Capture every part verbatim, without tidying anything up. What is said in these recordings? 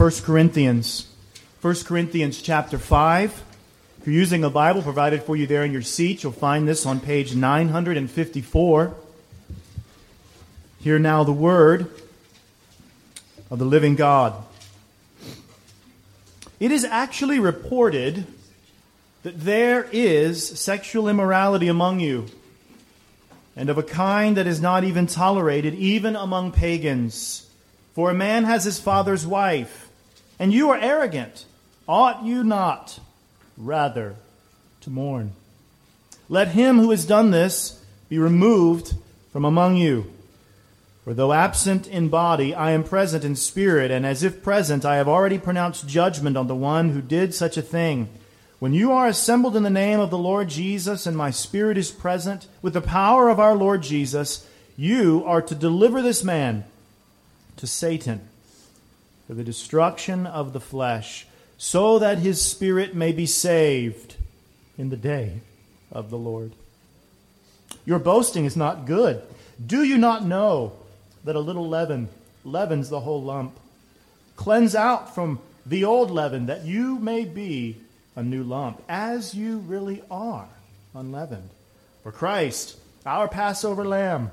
First Corinthians. First Corinthians chapter five. If you're using a Bible provided for you there in your seat, you'll find this on page nine hundred fifty-four. Hear now the word of the living God. It is actually reported that there is sexual immorality among you, and of a kind that is not even tolerated, even among pagans. For a man has his father's wife, and you are arrogant. Ought you not rather to mourn? Let him who has done this be removed from among you. For though absent in body, I am present in spirit, and as if present, I have already pronounced judgment on the one who did such a thing. When you are assembled in the name of the Lord Jesus, and my spirit is present, with the power of our Lord Jesus, you are to deliver this man to Satan for the destruction of the flesh, so that his spirit may be saved in the day of the Lord. Your boasting is not good. Do you not know that a little leaven leavens the whole lump? Cleanse out from the old leaven, that you may be a new lump, as you really are unleavened. For Christ, our Passover lamb,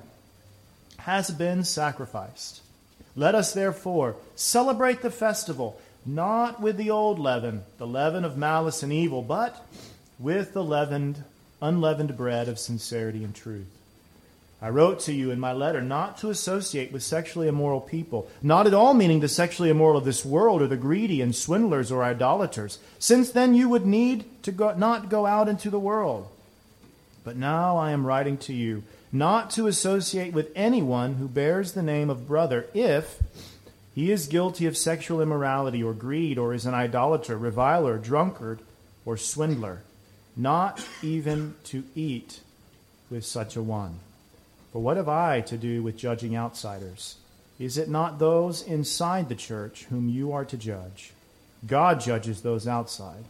has been sacrificed. Let us therefore celebrate the festival, not with the old leaven, the leaven of malice and evil, but with the leavened, unleavened bread of sincerity and truth. I wrote to you in my letter not to associate with sexually immoral people, not at all meaning the sexually immoral of this world or the greedy and swindlers or idolaters, since then you would need to go, not go out into the world. But now I am writing to you not to associate with anyone who bears the name of brother if he is guilty of sexual immorality or greed, or is an idolater, reviler, drunkard, or swindler, not even to eat with such a one. For what have I to do with judging outsiders? Is it not those inside the church whom you are to judge? God judges those outside.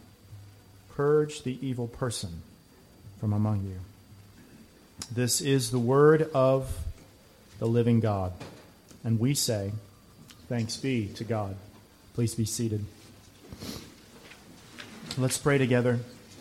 Purge the evil person from among you. This is the word of the living God. And we say, thanks be to God. Please be seated. Let's pray together.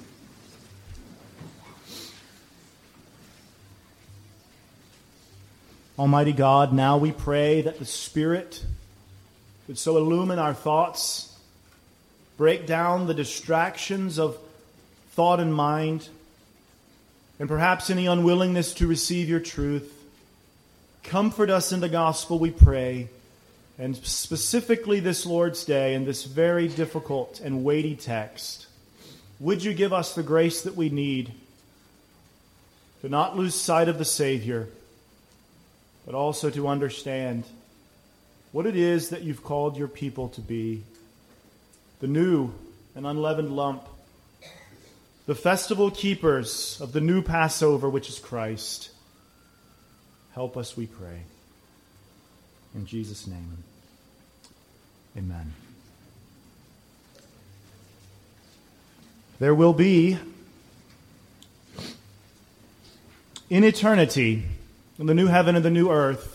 Almighty God, now we pray that the Spirit would so illumine our thoughts, break down the distractions of thought and mind, and perhaps any unwillingness to receive your truth. Comfort us in the gospel, we pray, and specifically this Lord's Day in this very difficult and weighty text. Would you give us the grace that we need to not lose sight of the Savior, but also to understand what it is that you've called your people to be, the new and unleavened lump, the festival keepers of the new Passover, which is Christ. Help us, we pray. In Jesus' name, amen. There will be, in eternity, in the new heaven and the new earth,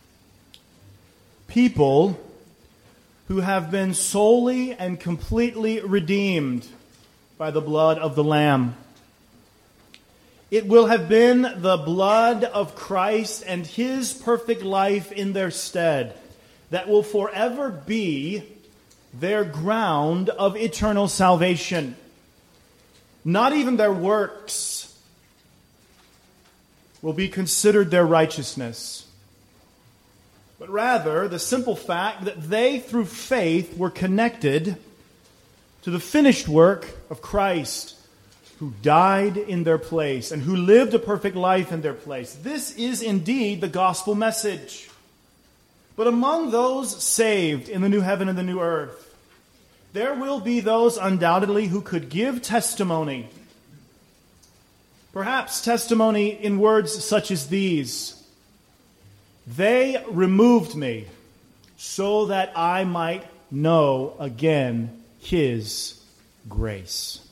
people who have been solely and completely redeemed by the blood of the Lamb. It will have been the blood of Christ and His perfect life in their stead that will forever be their ground of eternal salvation. Not even their works will be considered their righteousness, but rather the simple fact that they, through faith, were connected to the finished work of Christ, who died in their place and who lived a perfect life in their place. This is indeed the gospel message. But among those saved in the new heaven and the new earth, there will be those undoubtedly who could give testimony. Perhaps testimony in words such as these: they removed me so that I might know again His grace.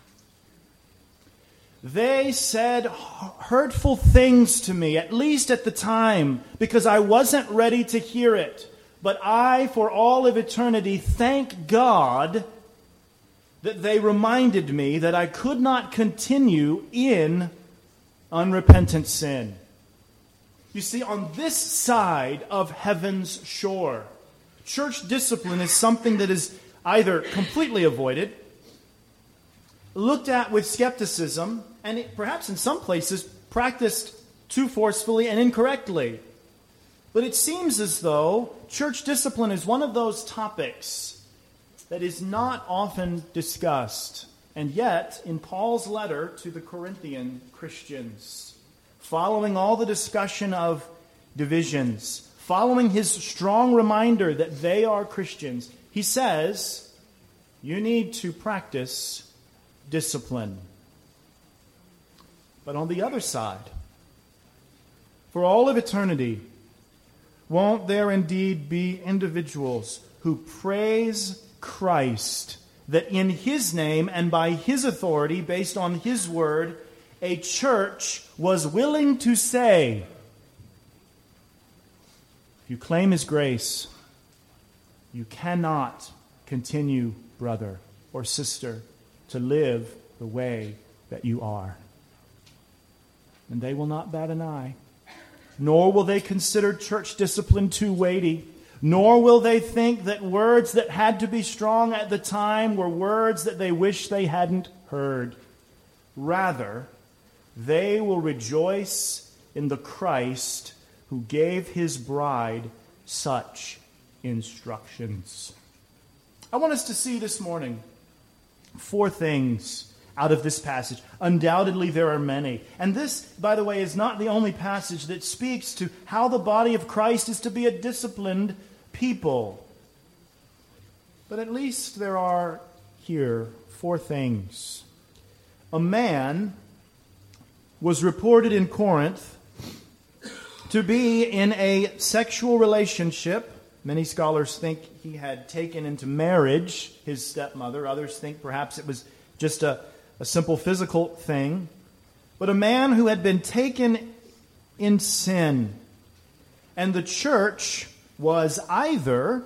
They said hurtful things to me, at least at the time, because I wasn't ready to hear it. But I, for all of eternity, thank God that they reminded me that I could not continue in unrepentant sin. You see, on this side of heaven's shore, church discipline is something that is either completely avoided, looked at with skepticism, and it, perhaps in some places practiced too forcefully and incorrectly. But it seems as though church discipline is one of those topics that is not often discussed. And yet, in Paul's letter to the Corinthian Christians, following all the discussion of divisions, following his strong reminder that they are Christians, he says, you need to practice discipline. But on the other side, for all of eternity, won't there indeed be individuals who praise Christ, that in His name and by His authority, based on His word, a church was willing to say, if you claim His grace, you cannot continue, brother or sister, to live the way that you are. And they will not bat an eye. Nor will they consider church discipline too weighty. Nor will they think that words that had to be strong at the time were words that they wish they hadn't heard. Rather, they will rejoice in the Christ who gave His bride such instructions. I want us to see this morning four things out of this passage. Undoubtedly, there are many. And this, by the way, is not the only passage that speaks to how the body of Christ is to be a disciplined people. But at least there are here four things. A man was reported in Corinth to be in a sexual relationship. Many scholars think he had taken into marriage his stepmother. Others think perhaps it was just a A simple physical thing. But a man who had been taken in sin. And the church was either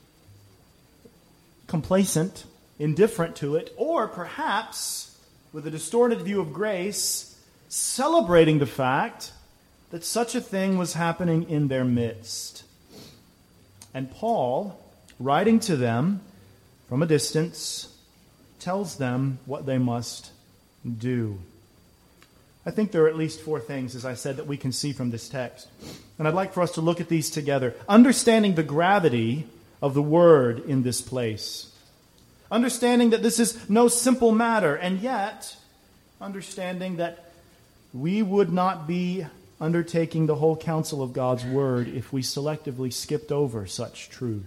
complacent, indifferent to it, or perhaps, with a distorted view of grace, celebrating the fact that such a thing was happening in their midst. And Paul, writing to them from a distance, tells them what they must do. I think there are at least four things, as I said, that we can see from this text. And I'd like for us to look at these together. Understanding the gravity of the word in this place. Understanding that this is no simple matter, and yet understanding that we would not be undertaking the whole counsel of God's word if we selectively skipped over such truth.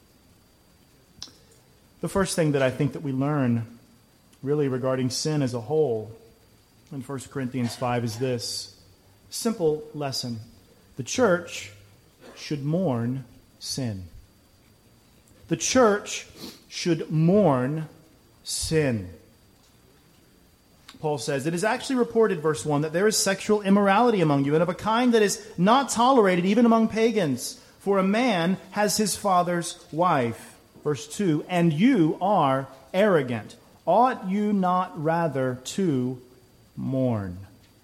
The first thing that I think that we learn really regarding sin as a whole in First Corinthians five is this simple lesson. The church should mourn sin. The church should mourn sin. Paul says, it is actually reported, verse one, that there is sexual immorality among you, and of a kind that is not tolerated even among pagans. For a man has his father's wife. Verse two, and you are arrogant. Ought you not rather to mourn?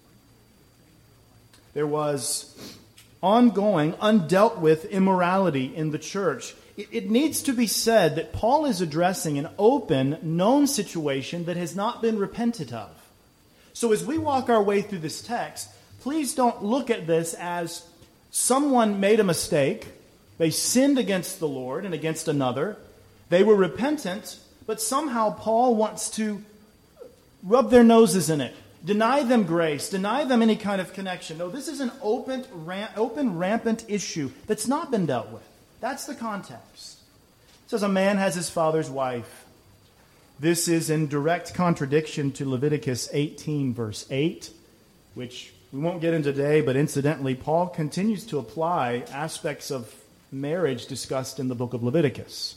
There was ongoing, undealt with immorality in the church. It, it needs to be said that Paul is addressing an open, known situation that has not been repented of. So as we walk our way through this text, please don't look at this as someone made a mistake, they sinned against the Lord and against another, they were repentant, but somehow Paul wants to rub their noses in it, deny them grace, deny them any kind of connection. No, this is an open, ram- open rampant issue that's not been dealt with. That's the context. It says a man has his father's wife. This is in direct contradiction to Leviticus eighteen, verse eight, which we won't get into today, but incidentally, Paul continues to apply aspects of marriage discussed in the book of Leviticus.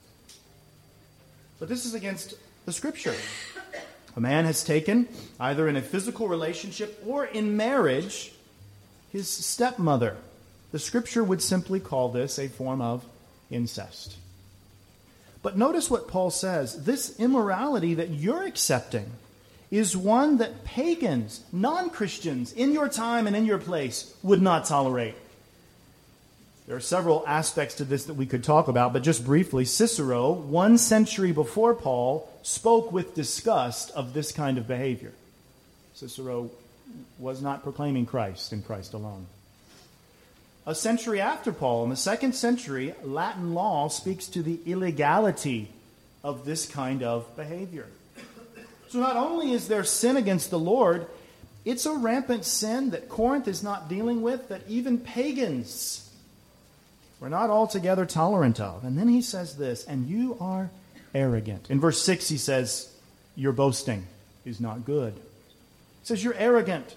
But this is against the Scripture. A man has taken, either in a physical relationship or in marriage, his stepmother. The Scripture would simply call this a form of incest. But notice what Paul says. This immorality that you're accepting is one that pagans, non-Christians, in your time and in your place would not tolerate. There are several aspects to this that we could talk about, but just briefly, Cicero, one century before Paul, spoke with disgust of this kind of behavior. Cicero was not proclaiming Christ and Christ alone. A century after Paul, in the second century, Latin law speaks to the illegality of this kind of behavior. So not only is there sin against the Lord, it's a rampant sin that Corinth is not dealing with, that even pagans were not altogether tolerant of. And then he says this, and you are arrogant. In verse six he says, your boasting is not good. He says you're arrogant.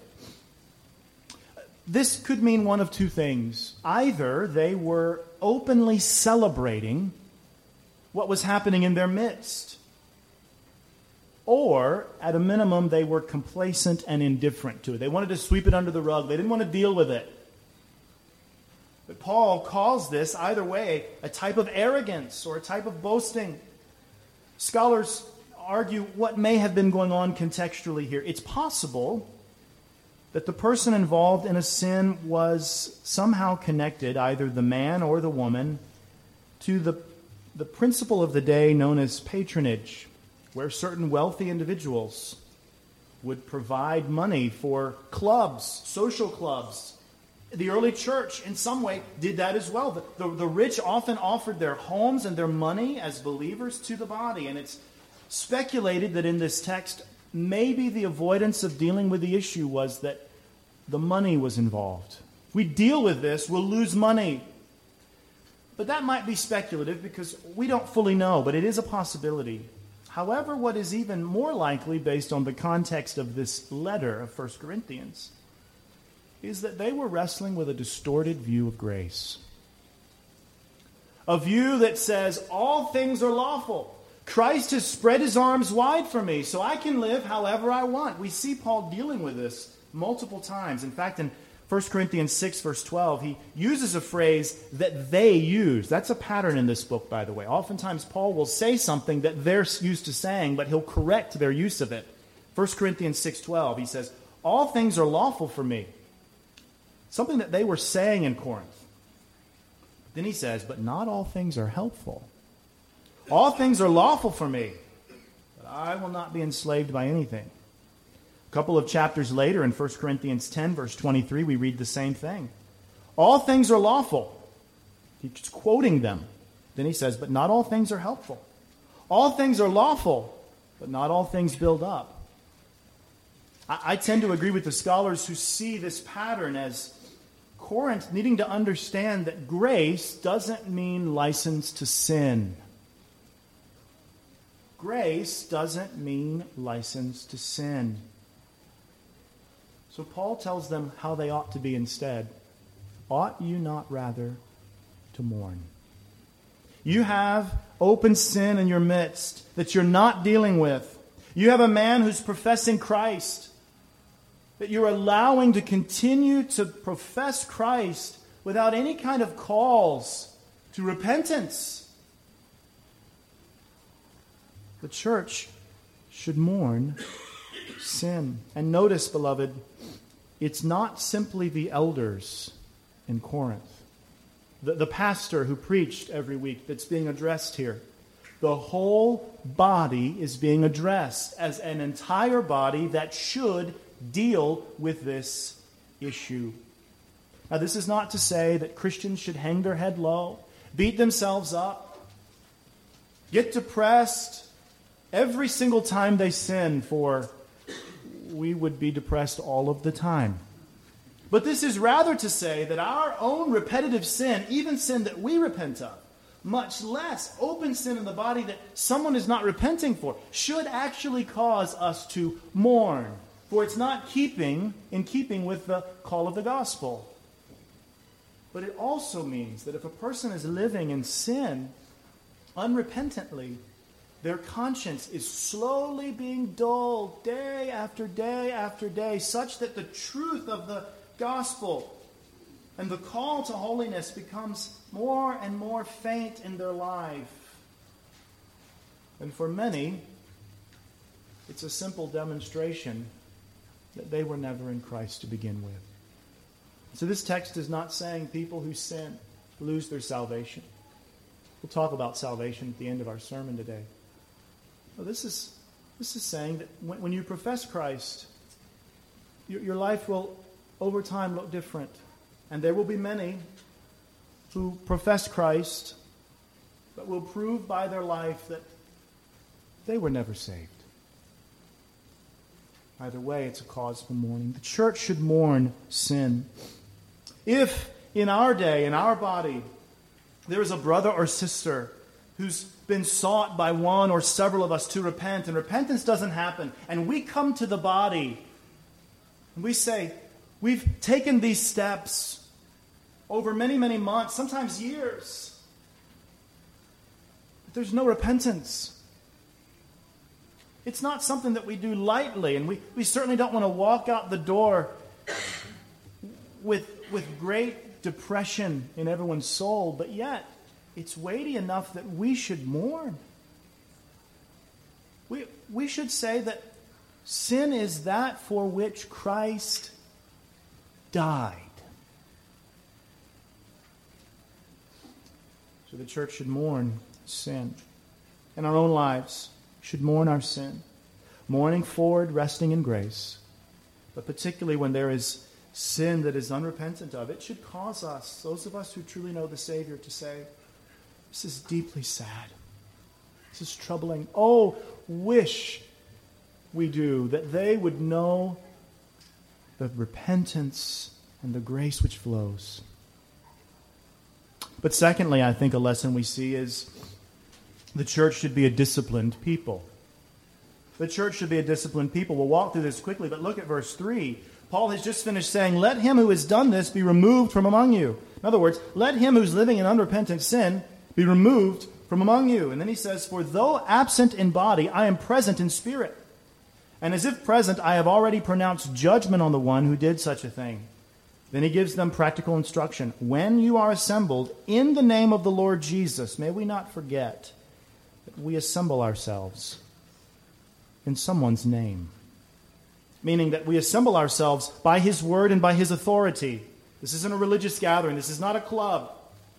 This could mean one of two things. Either they were openly celebrating what was happening in their midst, or at a minimum they were complacent and indifferent to it. They wanted to sweep it under the rug. They didn't want to deal with it. But Paul calls this, either way, a type of arrogance or a type of boasting. Scholars argue what may have been going on contextually here. It's possible that the person involved in a sin was somehow connected, either the man or the woman, to the, the principle of the day known as patronage, where certain wealthy individuals would provide money for clubs, social clubs. The early church, in some way, did that as well. The, the, the rich often offered their homes and their money as believers to the body. And it's speculated that in this text, maybe the avoidance of dealing with the issue was that the money was involved. If we deal with this, we'll lose money. But that might be speculative because we don't fully know, but it is a possibility. However, what is even more likely, based on the context of this letter of First Corinthians, is that they were wrestling with a distorted view of grace. A view that says, all things are lawful. Christ has spread his arms wide for me, so I can live however I want. We see Paul dealing with this multiple times. In fact, in First Corinthians six, verse twelve, he uses a phrase that they use. That's a pattern in this book, by the way. Oftentimes, Paul will say something that they're used to saying, but he'll correct their use of it. First Corinthians six twelve, he says, all things are lawful for me. Something that they were saying in Corinth. Then he says, but not all things are helpful. All things are lawful for me, but I will not be enslaved by anything. A couple of chapters later in First Corinthians ten, verse twenty-three, we read the same thing. All things are lawful. He's quoting them. Then he says, but not all things are helpful. All things are lawful, but not all things build up. I, I tend to agree with the scholars who see this pattern as Corinth needing to understand that grace doesn't mean license to sin. Grace doesn't mean license to sin. So Paul tells them how they ought to be instead. Ought you not rather to mourn? You have open sin in your midst that you're not dealing with. You have a man who's professing Christ, that you're allowing to continue to profess Christ without any kind of calls to repentance. The church should mourn sin. And notice, beloved, it's not simply the elders in Corinth, the, the pastor who preached every week that's being addressed here. The whole body is being addressed as an entire body that should deal with this issue. Now, this is not to say that Christians should hang their head low, beat themselves up, get depressed every single time they sin, for we would be depressed all of the time. But this is rather to say that our own repetitive sin, even sin that we repent of, much less open sin in the body that someone is not repenting for, should actually cause us to mourn. For it's not keeping in keeping with the call of the gospel. But it also means that if a person is living in sin unrepentantly, their conscience is slowly being dulled day after day after day, such that the truth of the gospel And the call to holiness becomes more and more faint in their life. And for many, it's a simple demonstration that they were never in Christ to begin with. So this text is not saying people who sin lose their salvation. We'll talk about salvation at the end of our sermon today. No, this is this is saying that when, when you profess Christ, your, your life will over time look different. And there will be many who profess Christ, but will prove by their life that they were never saved. Either way, it's a cause for mourning. The church should mourn sin. If in our day, in our body, there is a brother or sister who's been sought by one or several of us to repent, and repentance doesn't happen, and we come to the body, and we say, we've taken these steps over many, many months, sometimes years, but there's no repentance. It's not something that we do lightly, and we, we certainly don't want to walk out the door with, with great depression in everyone's soul, but yet it's weighty enough that we should mourn. We, we should say that sin is that for which Christ died. So the church should mourn sin. In our own lives, should mourn our sin. Mourning forward, resting in grace. But particularly when there is sin that is unrepentant of, it should cause us, those of us who truly know the Savior, to say, this is deeply sad. This is troubling. Oh, wish we do that they would know the repentance and the grace which flows. But secondly, I think a lesson we see is the church should be a disciplined people. The church should be a disciplined people. We'll walk through this quickly, but look at verse three. Paul has just finished saying, let him who has done this be removed from among you. In other words, let him who's living in unrepentant sin be removed from among you. And then he says, for though absent in body, I am present in spirit. And as if present, I have already pronounced judgment on the one who did such a thing. Then he gives them practical instruction. When you are assembled in the name of the Lord Jesus, may we not forget that we assemble ourselves in someone's name. Meaning that we assemble ourselves by his word and by his authority. This isn't a religious gathering. This is not a club.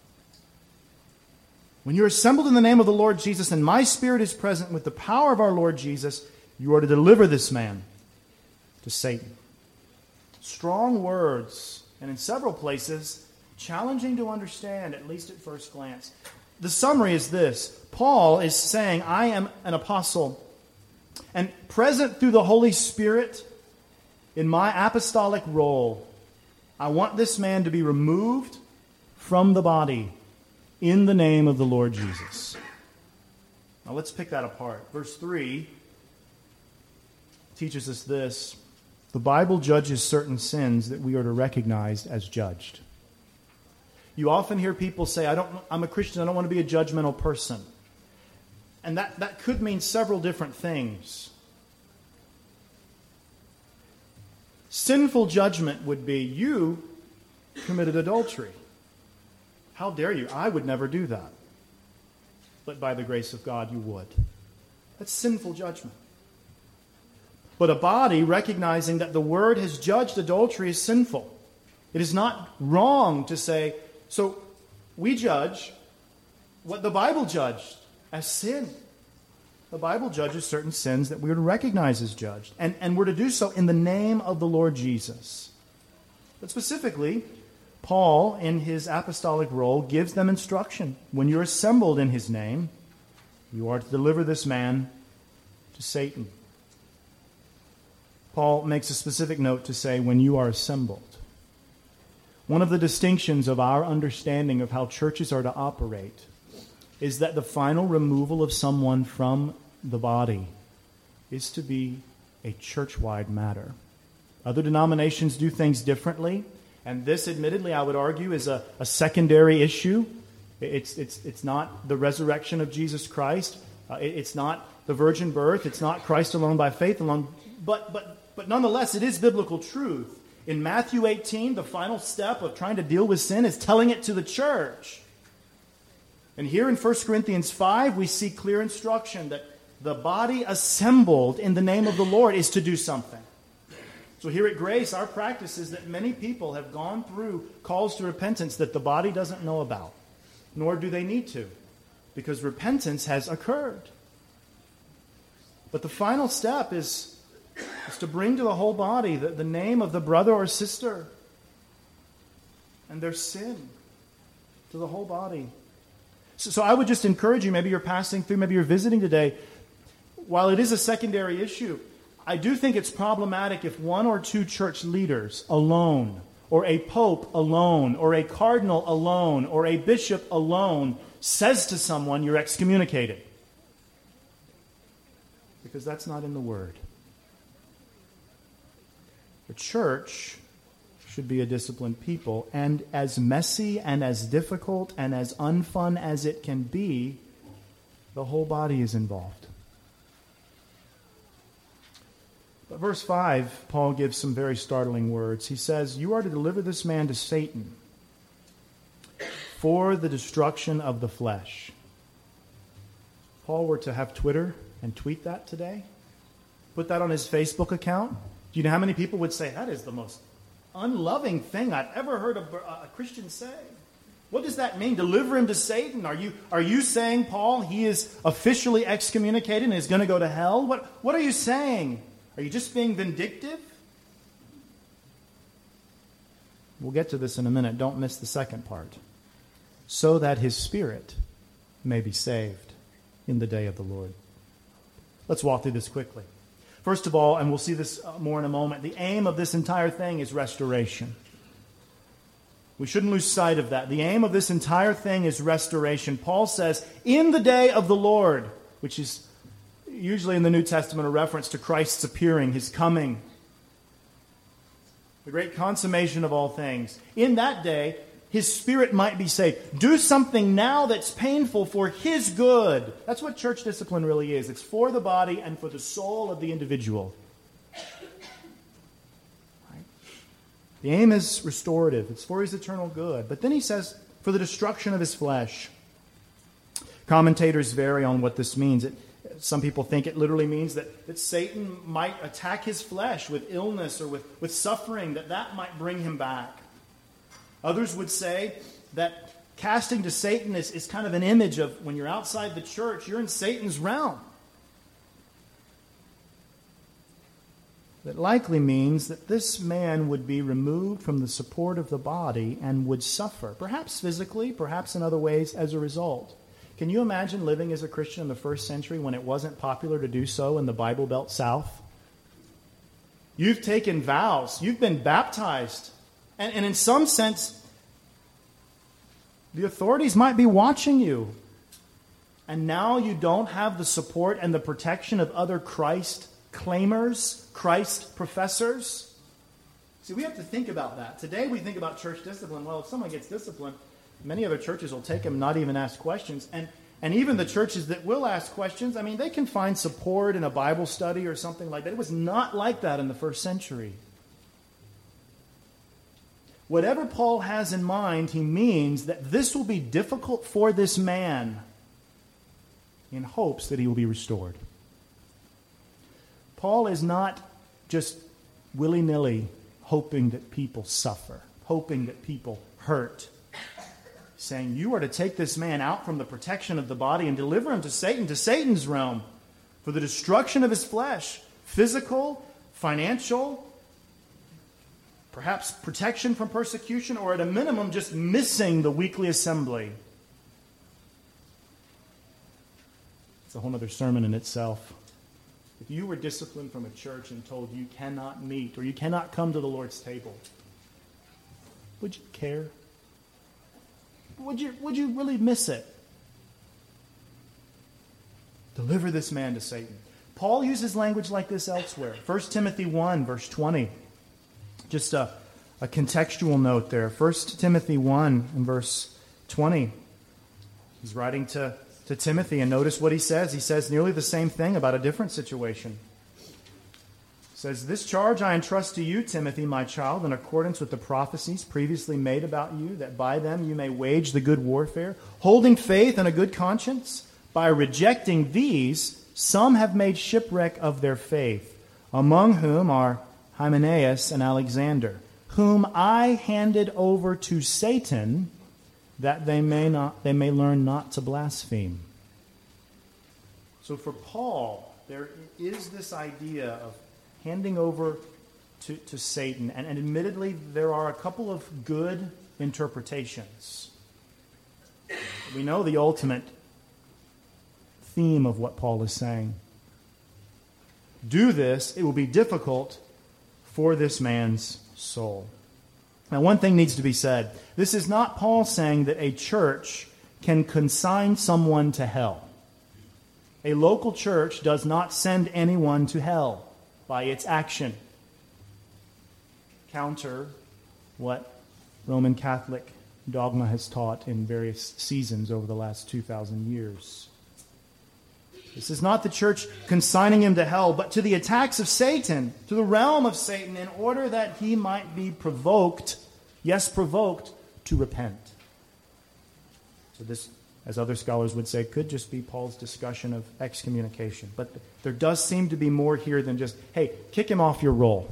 When you're assembled in the name of the Lord Jesus and my spirit is present with the power of our Lord Jesus, you are to deliver this man to Satan. Strong words, and in several places, challenging to understand, at least at first glance. The summary is this. Paul is saying, I am an apostle, and present through the Holy Spirit in my apostolic role, I want this man to be removed from the body in the name of the Lord Jesus. Now let's pick that apart. Verse three teaches us this. The Bible judges certain sins that we are to recognize as judged. You often hear people say, I don't, I'm a Christian, I don't want to be a judgmental person. And that, that could mean several different things. Sinful judgment would be, you committed adultery. How dare you? I would never do that. But by the grace of God, you would. That's sinful judgment. But a body recognizing that the word has judged adultery is sinful. It is not wrong to say, so we judge what the Bible judged as sin. The Bible judges certain sins that we are to recognize as judged. And, and we're to do so in the name of the Lord Jesus. But specifically, Paul, in his apostolic role, gives them instruction. When you're assembled in his name, you are to deliver this man to Satan. Paul makes a specific note to say, when you are assembled. One of the distinctions of our understanding of how churches are to operate is that the final removal of someone from the body is to be a church-wide matter. Other denominations do things differently, and this, admittedly, I would argue, is a, a secondary issue. It's, it's, it's not the resurrection of Jesus Christ. Uh, it, it's not the virgin birth. It's not Christ alone by faith alone. But, but, but nonetheless, it is biblical truth. In Matthew eighteen, the final step of trying to deal with sin is telling it to the church. And here in First Corinthians five, we see clear instruction that the body assembled in the name of the Lord is to do something. So here at Grace, our practice is that many people have gone through calls to repentance that the body doesn't know about, nor do they need to, because repentance has occurred. But the final step is, is to bring to the whole body the, the name of the brother or sister and their sin to the whole body. So, so I would just encourage you, maybe you're passing through, maybe you're visiting today. While it is a secondary issue, I do think it's problematic if one or two church leaders alone, or a pope alone, or a cardinal alone, or a bishop alone says to someone, you're excommunicated. Because that's not in the Word. The church should be a disciplined people, and as messy and as difficult and as unfun as it can be, the whole body is involved. But verse five, Paul gives some very startling words. He says, you are to deliver this man to Satan for the destruction of the flesh. If Paul were to have Twitter and tweet that today, put that on his Facebook account, do you know how many people would say, that is the most unloving thing I've ever heard a, a Christian say? What does that mean? Deliver him to Satan? Are you are you saying, Paul, he is officially excommunicated and is going to go to hell? What What are you saying? Are you just being vindictive? We'll get to this in a minute. Don't miss the second part. So that his spirit may be saved in the day of the Lord. Let's walk through this quickly. First of all, and we'll see this more in a moment, the aim of this entire thing is restoration. We shouldn't lose sight of that. The aim of this entire thing is restoration. Paul says, in the day of the Lord, which is usually in the New Testament a reference to Christ's appearing, his coming, the great consummation of all things. In that day, his spirit might be saved. Do something now that's painful for his good. That's what church discipline really is. It's for the body and for the soul of the individual. Right? The aim is restorative. It's for his eternal good. But then he says, for the destruction of his flesh. Commentators vary on what this means. It, some people think it literally means that, that Satan might attack his flesh with illness or with, with suffering, that that might bring him back. Others would say that casting to Satan is, is kind of an image of when you're outside the church, you're in Satan's realm. That likely means that this man would be removed from the support of the body and would suffer, perhaps physically, perhaps in other ways as a result. Can you imagine living as a Christian in the first century when it wasn't popular to do so in the Bible Belt South? You've taken vows. You've been baptized. And, and in some sense, the authorities might be watching you. And now you don't have the support and the protection of other Christ claimers, Christ professors. See, we have to think about that. Today we think about church discipline. Well, if someone gets disciplined, many other churches will take them, not even ask questions. And and even the churches that will ask questions, I mean, they can find support in a Bible study or something like that. It was not like that in the first century. Whatever Paul has in mind, he means that this will be difficult for this man in hopes that he will be restored. Paul is not just willy-nilly hoping that people suffer, hoping that people hurt. Saying, you are to take this man out from the protection of the body and deliver him to Satan, to Satan's realm, for the destruction of his flesh, physical, financial, perhaps protection from persecution, or at a minimum, just missing the weekly assembly. It's a whole other sermon in itself. If you were disciplined from a church and told you cannot meet or you cannot come to the Lord's table, would you care? Would you, would you really miss it? Deliver this man to Satan. Paul uses language like this elsewhere. First Timothy one, verse twenty. Just a, a contextual note there. First Timothy one and verse twenty. He's writing to, to Timothy, and notice what he says. He says nearly the same thing about a different situation. says, "This charge I entrust to you, Timothy, my child, in accordance with the prophecies previously made about you, that by them you may wage the good warfare, holding faith and a good conscience. By rejecting these, some have made shipwreck of their faith, among whom are Hymenaeus and Alexander, whom I handed over to Satan, that they may not they may learn not to blaspheme." So for Paul, there is this idea of handing over to, to Satan. And, and admittedly, there are a couple of good interpretations. We know the ultimate theme of what Paul is saying. Do this, it will be difficult for this man's soul. Now, one thing needs to be said. This is not Paul saying that a church can consign someone to hell. A local church does not send anyone to hell by its action. Counter what Roman Catholic dogma has taught in various seasons over the last two thousand years. This is not the church consigning him to hell, but to the attacks of Satan, to the realm of Satan, in order that he might be provoked, yes, provoked, to repent. So this, as other scholars would say, could just be Paul's discussion of excommunication. But there does seem to be more here than just, hey, kick him off your roll.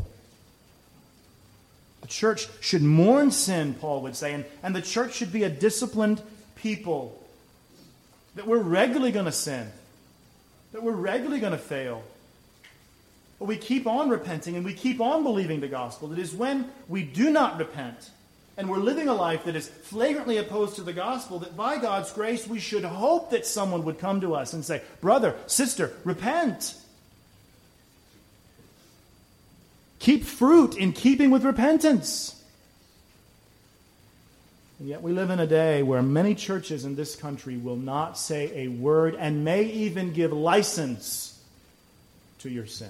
The church should mourn sin, Paul would say, and, and the church should be a disciplined people. That we're regularly going to sin. That we're regularly going to fail. But we keep on repenting and we keep on believing the gospel. It is when we do not repent and we're living a life that is flagrantly opposed to the gospel that by God's grace we should hope that someone would come to us and say, brother, sister, repent. Keep fruit in keeping with repentance. And yet we live in a day where many churches in this country will not say a word and may even give license to your sin.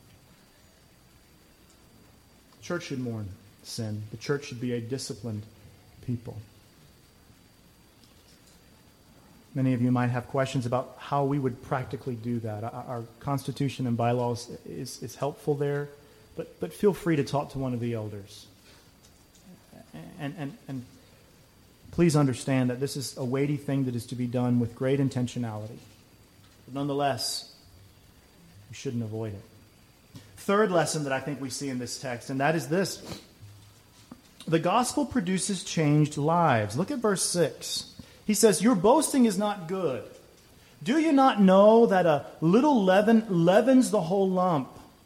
The church should mourn sin. The church should be a disciplined people. Many of you might have questions about how we would practically do that. Our Constitution and bylaws is, is helpful there, but, but feel free to talk to one of the elders. And, and, and please understand that this is a weighty thing that is to be done with great intentionality. But nonetheless, we shouldn't avoid it. Third lesson that I think we see in this text, and that is this. The gospel produces changed lives. Look at verse six. He says, your boasting is not good. Do you not know that a little leaven leavens the whole lump?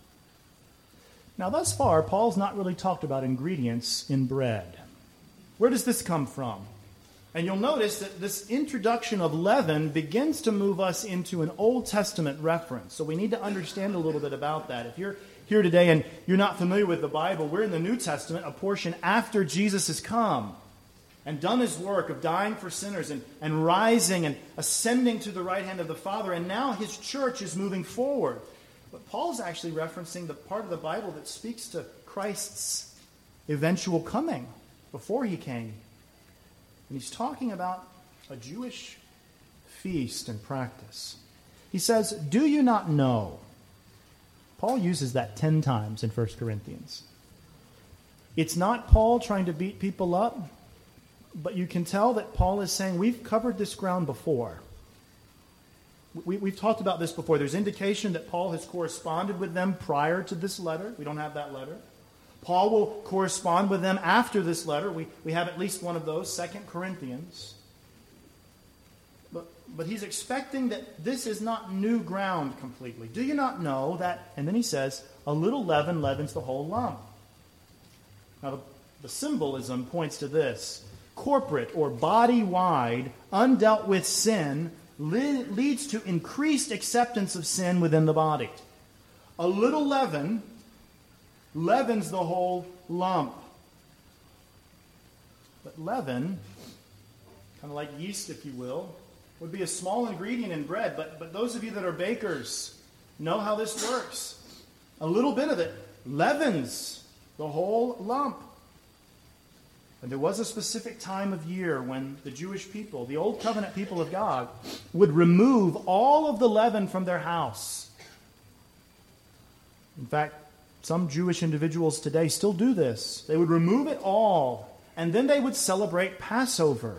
Now, thus far, Paul's not really talked about ingredients in bread. Where does this come from? And you'll notice that this introduction of leaven begins to move us into an Old Testament reference. So we need to understand a little bit about that. If you're here today and you're not familiar with the Bible, we're in the New Testament, a portion after Jesus has come and done his work of dying for sinners and, and rising and ascending to the right hand of the Father. And now his church is moving forward. But Paul's actually referencing the part of the Bible that speaks to Christ's eventual coming before he came. And he's talking about a Jewish feast and practice. He says, do you not know? Paul uses that ten times in First Corinthians. It's not Paul trying to beat people up, but you can tell that Paul is saying, we've covered this ground before. We, we've talked about this before. There's indication that Paul has corresponded with them prior to this letter. We don't have that letter. Paul will correspond with them after this letter. We, we have at least one of those, Second Corinthians. But, but he's expecting that this is not new ground completely. Do you not know that, and then he says, a little leaven leavens the whole lump. Now the, the symbolism points to this. Corporate or body-wide, undealt with sin li- leads to increased acceptance of sin within the body. A little leaven leavens the whole lump. But leaven, kind of like yeast, if you will, would be a small ingredient in bread. But, but those of you that are bakers know how this works. A little bit of it leavens the whole lump. And there was a specific time of year when the Jewish people, the Old Covenant people of God, would remove all of the leaven from their house. In fact, Some Jewish individuals today still do this. They would remove it all, and then they would celebrate Passover.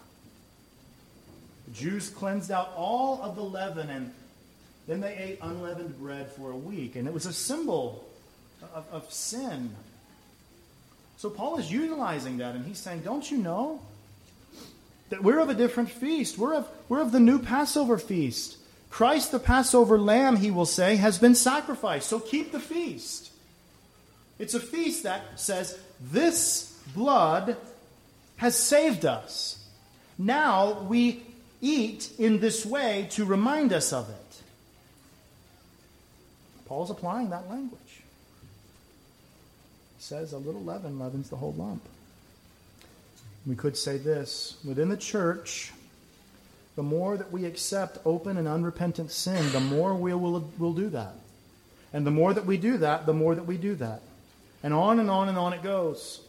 The Jews cleansed out all of the leaven, and then they ate unleavened bread for a week, and it was a symbol of, of sin. So Paul is utilizing that, and he's saying, don't you know that we're of a different feast? We're of, we're of the new Passover feast. Christ, the Passover lamb, he will say, has been sacrificed. So keep the feast. It's a feast that says, this blood has saved us. Now we eat in this way to remind us of it. Paul's applying that language. He says, a little leaven leavens the whole lump. We could say this, within the church, the more that we accept open and unrepentant sin, the more we will we'll do that. And the more that we do that, the more that we do that. And on and on and on it goes.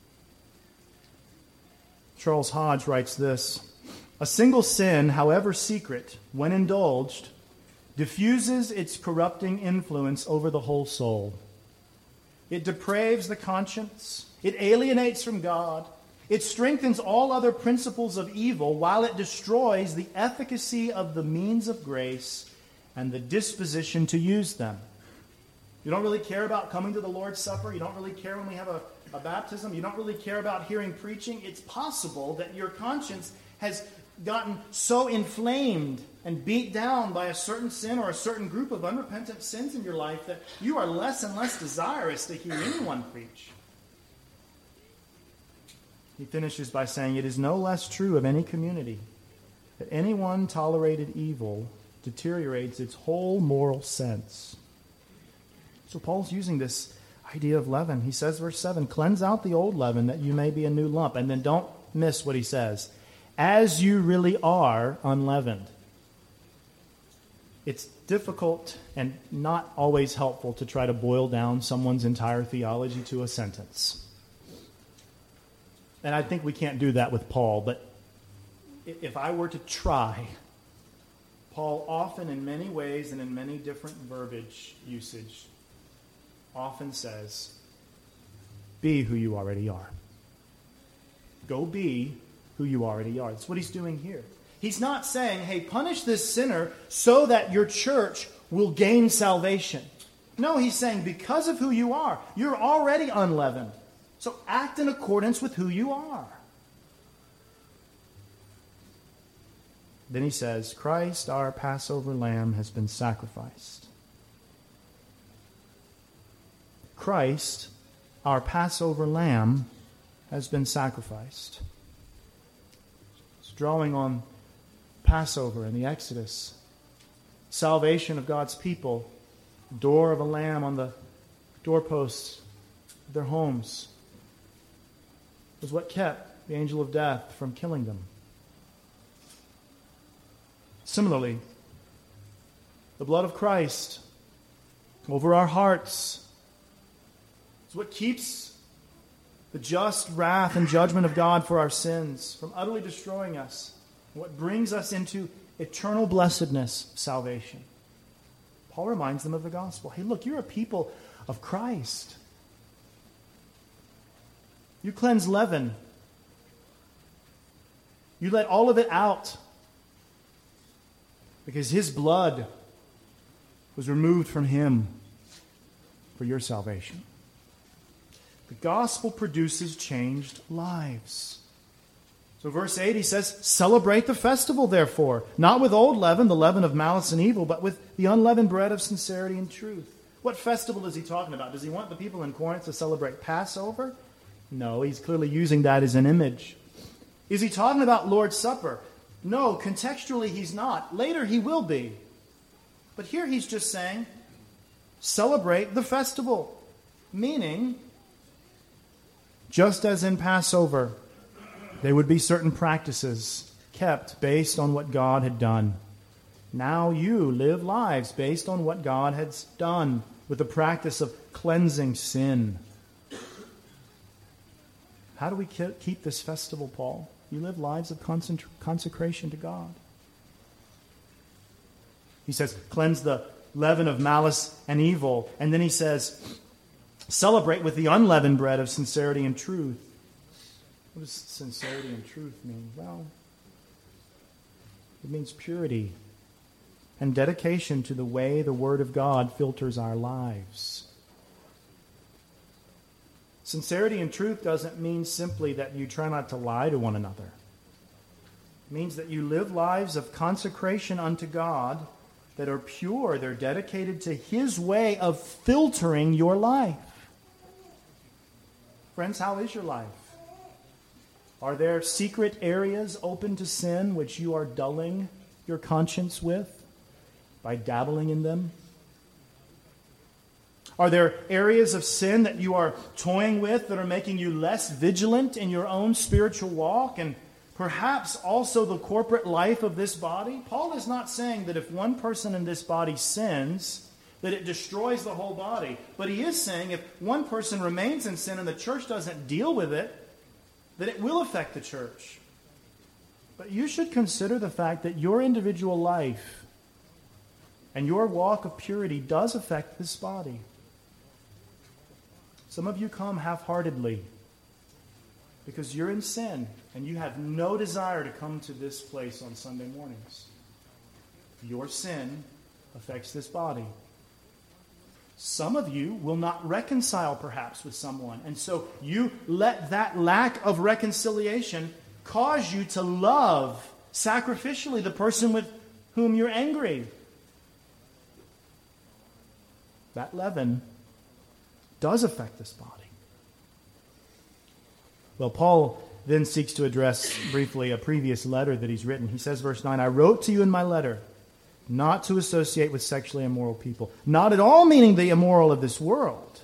Charles Hodge writes this, a single sin, however secret, when indulged, diffuses its corrupting influence over the whole soul. It depraves the conscience. It alienates from God. It strengthens all other principles of evil, while it destroys the efficacy of the means of grace and the disposition to use them. You don't really care about coming to the Lord's Supper. You don't really care when we have a, a baptism. You don't really care about hearing preaching. It's possible that your conscience has gotten so inflamed and beat down by a certain sin or a certain group of unrepentant sins in your life that you are less and less desirous to hear anyone preach. He finishes by saying, it is no less true of any community that anyone tolerated evil deteriorates its whole moral sense. So Paul's using this idea of leaven. He says, verse seven, cleanse out the old leaven that you may be a new lump. And then don't miss what he says. As you really are unleavened. It's difficult and not always helpful to try to boil down someone's entire theology to a sentence. And I think we can't do that with Paul, but if I were to try, Paul often in many ways and in many different verbiage usage often says, be who you already are. Go be who you already are. That's what he's doing here. He's not saying, hey, punish this sinner so that your church will gain salvation. No, he's saying because of who you are, you're already unleavened. So act in accordance with who you are. Then he says, Christ, our Passover lamb, has been sacrificed. Christ, our Passover lamb, has been sacrificed. It's drawing on Passover and the Exodus. Salvation of God's people. Door of a lamb on the doorposts of their homes was what kept the angel of death from killing them. Similarly, the blood of Christ over our hearts is what keeps the just wrath and judgment of God for our sins from utterly destroying us, and what brings us into eternal blessedness, salvation. Paul reminds them of the gospel. Hey, look, you're a people of Christ. You cleanse leaven. You let all of it out because his blood was removed from him for your salvation. The gospel produces changed lives. So verse eight, he says, celebrate the festival, therefore, not with old leaven, the leaven of malice and evil, but with the unleavened bread of sincerity and truth. What festival is he talking about? Does he want the people in Corinth to celebrate Passover? No, he's clearly using that as an image. Is he talking about Lord's Supper? No, contextually he's not. Later he will be. But here he's just saying, celebrate the festival. Meaning, just as in Passover, there would be certain practices kept based on what God had done. Now you live lives based on what God has done with the practice of cleansing sin. How do we keep this festival, Paul? You live lives of consecration to God. He says, cleanse the leaven of malice and evil. And then he says, Celebrate with the unleavened bread of sincerity and truth. What does sincerity and truth mean? Well, it means purity and dedication to the way the Word of God filters our lives. Sincerity and truth doesn't mean simply that you try not to lie to one another. It means that you live lives of consecration unto God that are pure. They're dedicated to His way of filtering your life. Friends, how is your life? Are there secret areas open to sin which you are dulling your conscience with by dabbling in them? Are there areas of sin that you are toying with that are making you less vigilant in your own spiritual walk and perhaps also the corporate life of this body? Paul is not saying that if one person in this body sins, that it destroys the whole body. But he is saying if one person remains in sin and the church doesn't deal with it, that it will affect the church. But you should consider the fact that your individual life and your walk of purity does affect this body. Some of you come half-heartedly because you're in sin and you have no desire to come to this place on Sunday mornings. Your sin affects this body. Some of you will not reconcile perhaps with someone, and so you let that lack of reconciliation cause you to love sacrificially the person with whom you're angry. That leaven does affect this body. Well, Paul then seeks to address briefly a previous letter that he's written. He says, verse nine, I wrote to you in my letter not to associate with sexually immoral people, not at all meaning the immoral of this world,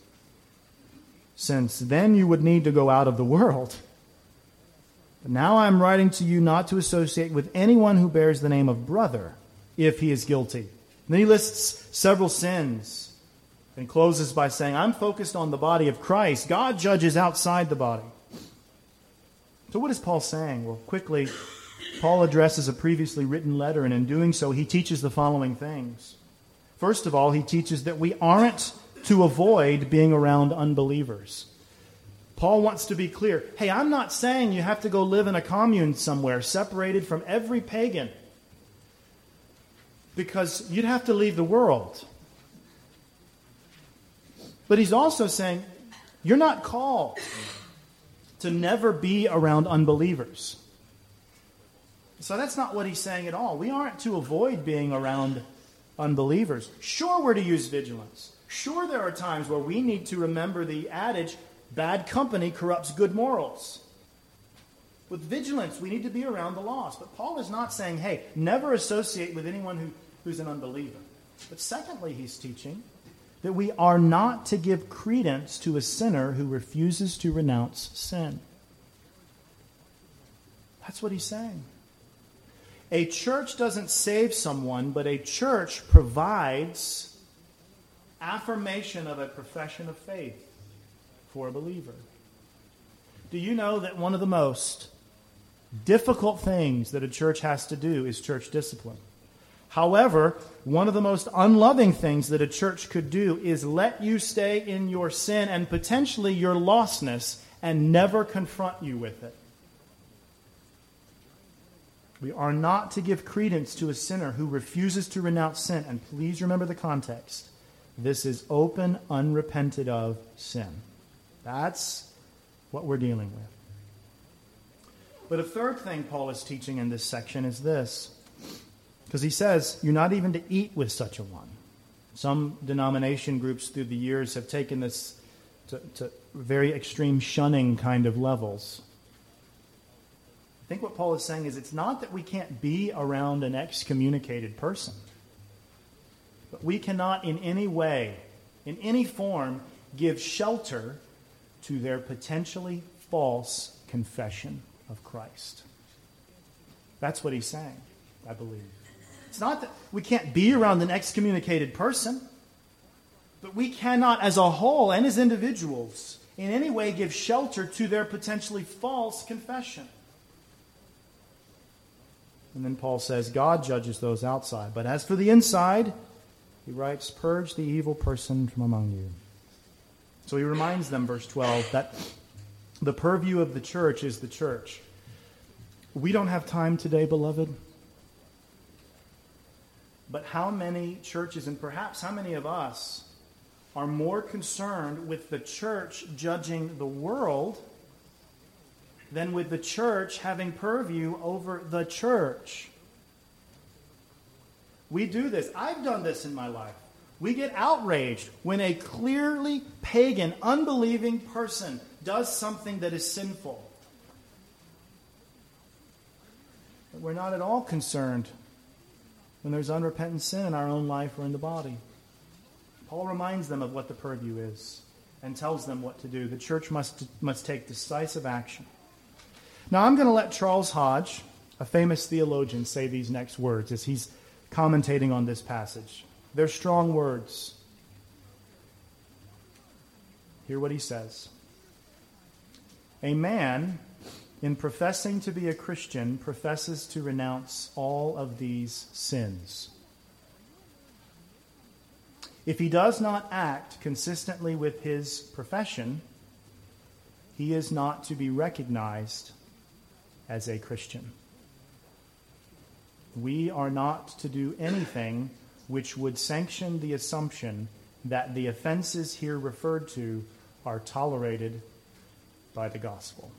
since then you would need to go out of the world. But now I'm writing to you not to associate with anyone who bears the name of brother, if he is guilty. And then he lists several sins and closes by saying, I'm focused on the body of Christ. God judges outside the body. So what is Paul saying? Well, quickly, Paul addresses a previously written letter, and in doing so, he teaches the following things. First of all, he teaches that we aren't to avoid being around unbelievers. Paul wants to be clear. Hey, I'm not saying you have to go live in a commune somewhere separated from every pagan, because you'd have to leave the world. But he's also saying you're not called to never be around unbelievers. So that's not what he's saying at all. We aren't to avoid being around unbelievers. Sure, we're to use vigilance. Sure, there are times where we need to remember the adage, bad company corrupts good morals. With vigilance, we need to be around the lost. But Paul is not saying, hey, never associate with anyone who, who's an unbeliever. But secondly, he's teaching that we are not to give credence to a sinner who refuses to renounce sin. That's what he's saying. A church doesn't save someone, but a church provides affirmation of a profession of faith for a believer. Do you know that one of the most difficult things that a church has to do is church discipline? However, one of the most unloving things that a church could do is let you stay in your sin and potentially your lostness and never confront you with it. We are not to give credence to a sinner who refuses to renounce sin. And please remember the context. This is open, unrepented of sin. That's what we're dealing with. But a third thing Paul is teaching in this section is this. Because he says, you're not even to eat with such a one. Some denomination groups through the years have taken this to, to very extreme shunning kind of levels. I think what Paul is saying is it's not that we can't be around an excommunicated person, but we cannot in any way, in any form, give shelter to their potentially false confession of Christ. That's what he's saying, I believe. It's not that we can't be around an excommunicated person, but we cannot as a whole and as individuals in any way give shelter to their potentially false confession. And then Paul says, God judges those outside. But as for the inside, he writes, purge the evil person from among you. So he reminds them, verse twelve, that the purview of the church is the church. We don't have time today, beloved. But how many churches, and perhaps how many of us, are more concerned with the church judging the world than with the church having purview over the church? We do this. I've done this in my life. We get outraged when a clearly pagan, unbelieving person does something that is sinful. But we're not at all concerned when there's unrepentant sin in our own life or in the body. Paul reminds them of what the purview is and tells them what to do. The church must, must take decisive action. Now I'm going to let Charles Hodge, a famous theologian, say these next words as he's commentating on this passage. They're strong words. Hear what he says. A man, in professing to be a Christian, professes to renounce all of these sins. If he does not act consistently with his profession, he is not to be recognized as a Christian. We are not to do anything which would sanction the assumption that the offenses here referred to are tolerated by the gospel.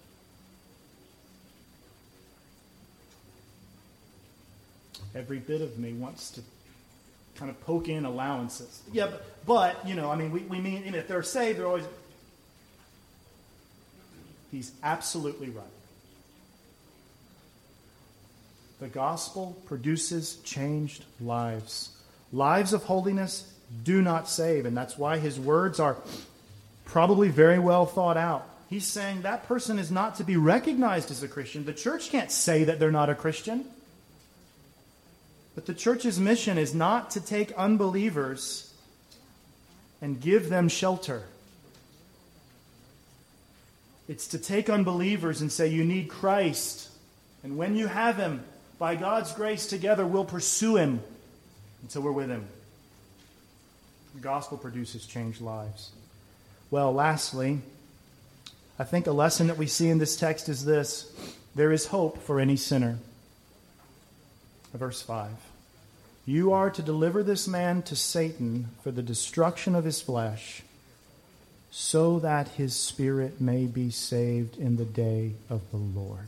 Every bit of me wants to kind of poke in allowances. Yeah, but, but you know, I mean, we, we mean, if they're saved, they're always... He's absolutely right. The gospel produces changed lives. Lives of holiness do not save, and that's why his words are probably very well thought out. He's saying that person is not to be recognized as a Christian. The church can't say that they're not a Christian. But the church's mission is not to take unbelievers and give them shelter. It's to take unbelievers and say, you need Christ. And when you have him, by God's grace together, we'll pursue him until we're with him. The gospel produces changed lives. Well, lastly, I think a lesson that we see in this text is this. There is hope for any sinner. Verse five. You are to deliver this man to Satan for the destruction of his flesh, so that his spirit may be saved in the day of the Lord.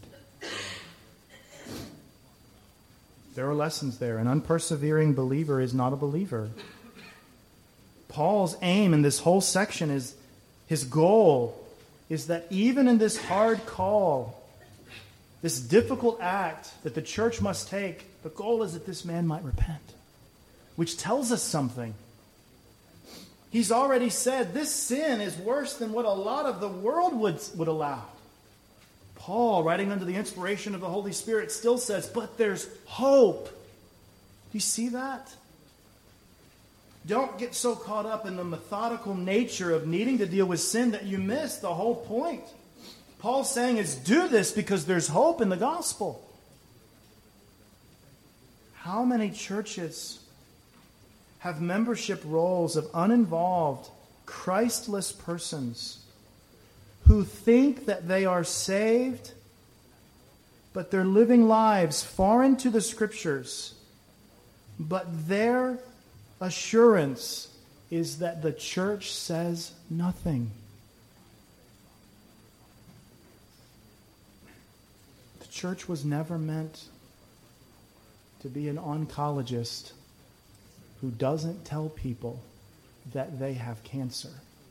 There are lessons there. An unpersevering believer is not a believer. Paul's aim in this whole section is, his goal is that even in this hard call, this difficult act that the church must take, the goal is that this man might repent, which tells us something. He's already said this sin is worse than what a lot of the world would, would allow. Paul, writing under the inspiration of the Holy Spirit, still says, but there's hope. Do you see that? Don't get so caught up in the methodical nature of needing to deal with sin that you miss the whole point. Paul's saying is do this because there's hope in the gospel. How many churches have membership rolls of uninvolved, Christless persons who think that they are saved, but they're living lives foreign to the Scriptures, but their assurance is that the church says nothing. The church was never meant to be an oncologist who doesn't tell people that they have cancer.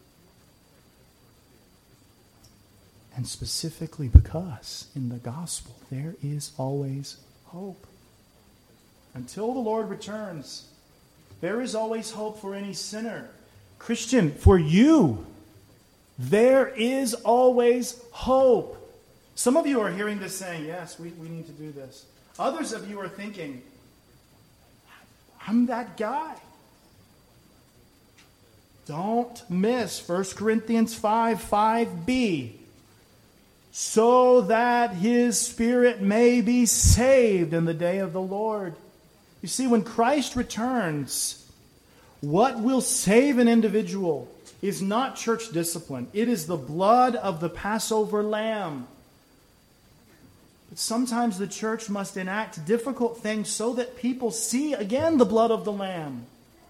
And specifically because in the gospel there is always hope. Until the Lord returns, there is always hope for any sinner. Christian, for you, there is always hope. Some of you are hearing this saying, yes, we, we need to do this. Others of you are thinking, I'm that guy. Don't miss First Corinthians five, five b. So that his spirit may be saved in the day of the Lord. You see, when Christ returns, what will save an individual is not church discipline. It is the blood of the Passover lamb. But sometimes the church must enact difficult things so that people see again the blood of the lamb.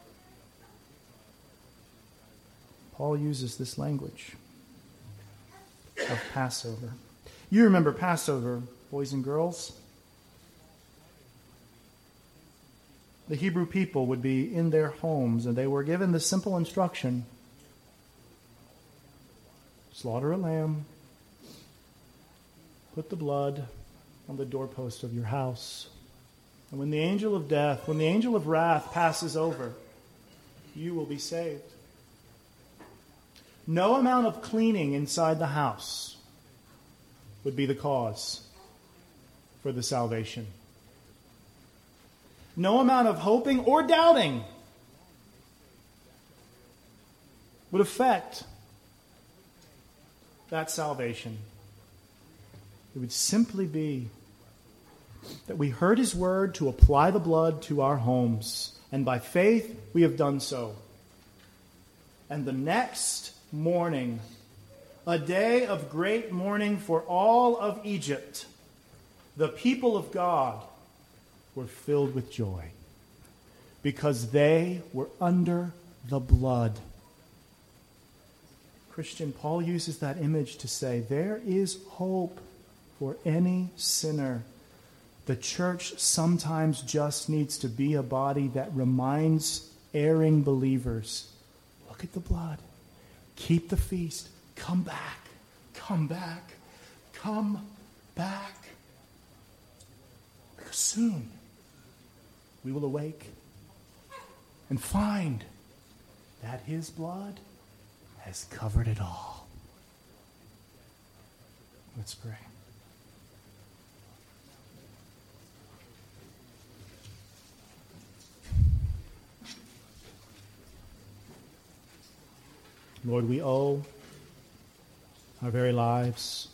Paul uses this language of Passover. You remember Passover, boys and girls? The Hebrew people would be in their homes, and they were given the simple instruction: slaughter a lamb, put the blood on the doorpost of your house, and when the angel of death, when the angel of wrath passes over, you will be saved. No amount of cleaning inside the house would be the cause for the salvation. No amount of hoping or doubting would affect that salvation. It would simply be that we heard His word to apply the blood to our homes, and by faith we have done so. And the next morning, a day of great mourning for all of Egypt, the people of God were filled with joy because they were under the blood. Christian, Paul uses that image to say there is hope for any sinner. The church sometimes just needs to be a body that reminds erring believers, look at the blood. Keep the feast. Come back. Come back. Come back. Because soon we will awake and find that His blood has covered it all. Let's pray. Lord, we owe our very lives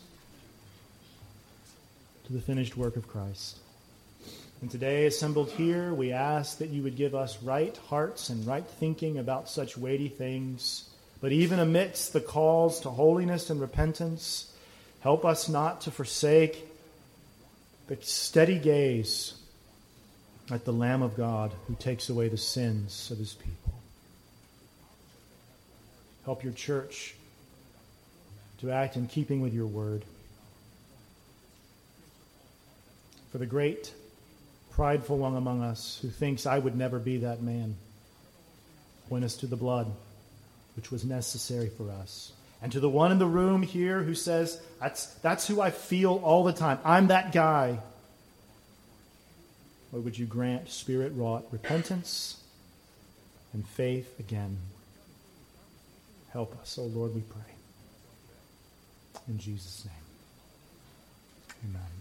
to the finished work of Christ. And today, assembled here, we ask that you would give us right hearts and right thinking about such weighty things. But even amidst the calls to holiness and repentance, help us not to forsake the steady gaze at the Lamb of God who takes away the sins of His people. Help your church to act in keeping with your word. For the great, prideful one among us who thinks I would never be that man, point us to the blood which was necessary for us. And to the one in the room here who says, that's, that's who I feel all the time. I'm that guy. Lord, would you grant Spirit-wrought repentance and faith again. Help us, oh Lord, we pray. In Jesus' name, amen.